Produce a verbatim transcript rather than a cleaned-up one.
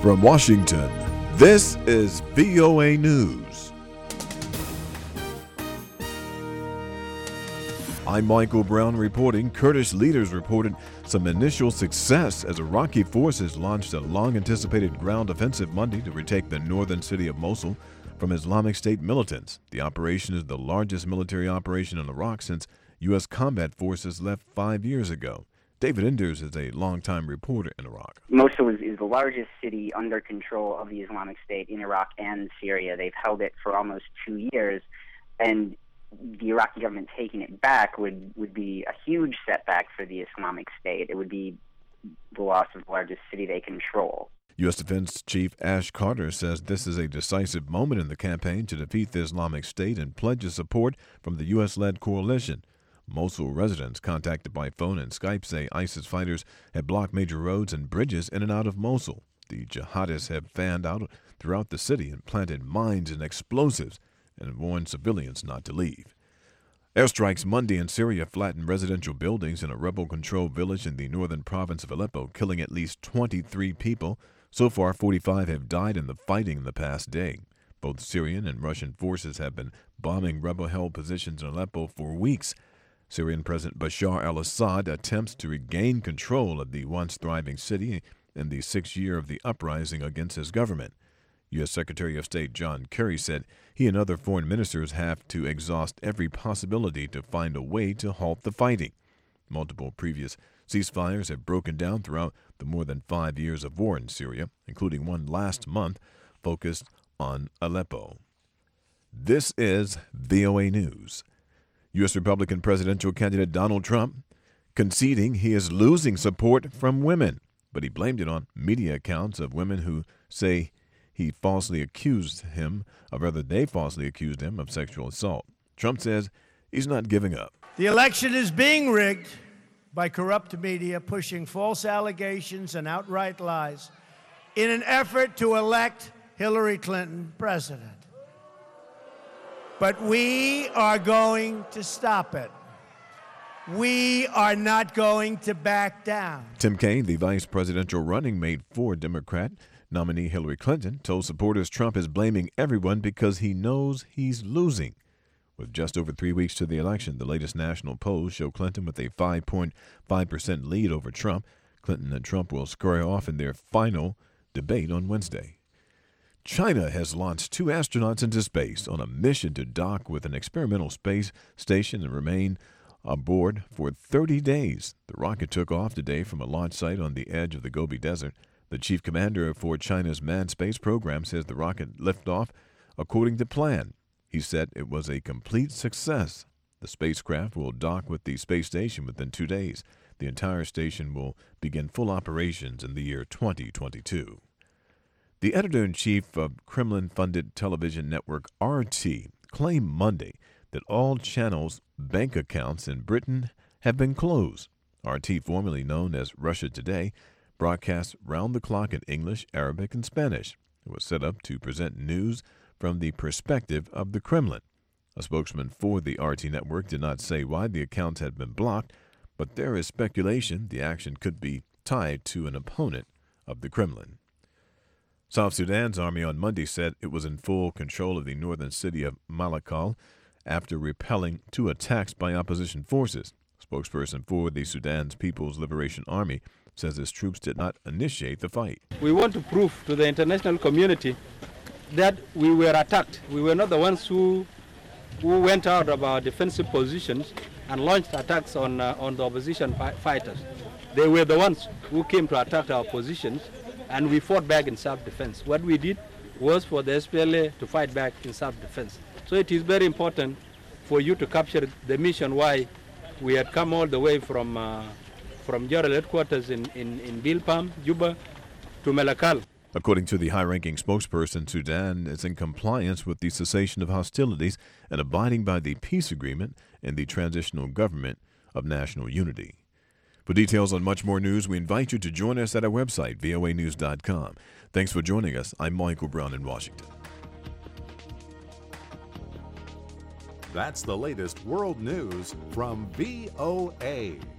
From Washington, this is V O A News. I'm Michael Brown reporting. Kurdish leaders reported some initial success as Iraqi forces launched a long-anticipated ground offensive Monday to retake the northern city of Mosul from Islamic State militants. The operation is the largest military operation in Iraq since U S combat forces left five years ago. David Enders is a longtime reporter in Iraq. Mosul is, is the largest city under control of the Islamic State in Iraq and Syria. They've held it for almost two years, and the Iraqi government taking it back would, would be a huge setback for the Islamic State. It would be the loss of the largest city they control. U S Defense Chief Ash Carter says this is a decisive moment in the campaign to defeat the Islamic State and pledges support from the U S-led coalition. Mosul residents contacted by phone and Skype say ISIS fighters have blocked major roads and bridges in and out of Mosul. The jihadists have fanned out throughout the city and planted mines and explosives and warned civilians not to leave. Airstrikes Monday in Syria flattened residential buildings in a rebel-controlled village in the northern province of Aleppo, killing at least twenty-three people. So far, forty-five have died in the fighting in the past day. Both Syrian and Russian forces have been bombing rebel-held positions in Aleppo for weeks. Syrian President Bashar al-Assad attempts to regain control of the once thriving city in the sixth year of the uprising against his government. U S Secretary of State John Kerry said he and other foreign ministers have to exhaust every possibility to find a way to halt the fighting. Multiple previous ceasefires have broken down throughout the more than five years of war in Syria, including one last month focused on Aleppo. This is V O A News. U S Republican presidential candidate Donald Trump conceding he is losing support from women, but he blamed it on media accounts of women who say he falsely accused him, or rather they falsely accused him of sexual assault. Trump says he's not giving up. The election is being rigged by corrupt media pushing false allegations and outright lies in an effort to elect Hillary Clinton president. But we are going to stop it. We are not going to back down. Tim Kaine, the vice presidential running mate for Democrat nominee Hillary Clinton, told supporters Trump is blaming everyone because he knows he's losing. With just over three weeks to the election, the latest national polls show Clinton with a five point five percent lead over Trump. Clinton and Trump will square off in their final debate on Wednesday. China has launched two astronauts into space on a mission to dock with an experimental space station and remain aboard for thirty days. The rocket took off today from a launch site on the edge of the Gobi Desert. The chief commander for China's manned space program says the rocket lifted off according to plan. He said it was a complete success. The spacecraft will dock with the space station within two days. The entire station will begin full operations in the year twenty twenty-two. The editor-in-chief of Kremlin-funded television network R T claimed Monday that all channels' bank accounts in Britain have been closed. R T, formerly known as Russia Today, broadcasts round-the-clock in English, Arabic, and Spanish. It was set up to present news from the perspective of the Kremlin. A spokesman for the R T network did not say why the accounts had been blocked, but there is speculation the action could be tied to an opponent of the Kremlin. South Sudan's army on Monday said it was in full control of the northern city of Malakal after repelling two attacks by opposition forces. A spokesperson for the Sudan's People's Liberation Army says its troops did not initiate the fight. We want to prove to the international community that we were attacked. We were not the ones who who went out of our defensive positions and launched attacks on uh, on the opposition fi- fighters. They were the ones who came to attack our positions, and we fought back in self-defense. What we did was for the S P L A to fight back in self-defense. So it is very important for you to capture the mission why we had come all the way from uh, from General Headquarters in, in, in Bilpam, Juba, to Malakal. According to the high-ranking spokesperson, Sudan is in compliance with the cessation of hostilities and abiding by the peace agreement and the transitional government of national unity. For details on much more news, we invite you to join us at our website, V O A news dot com. Thanks for joining us. I'm Michael Brown in Washington. That's the latest world news from V O A.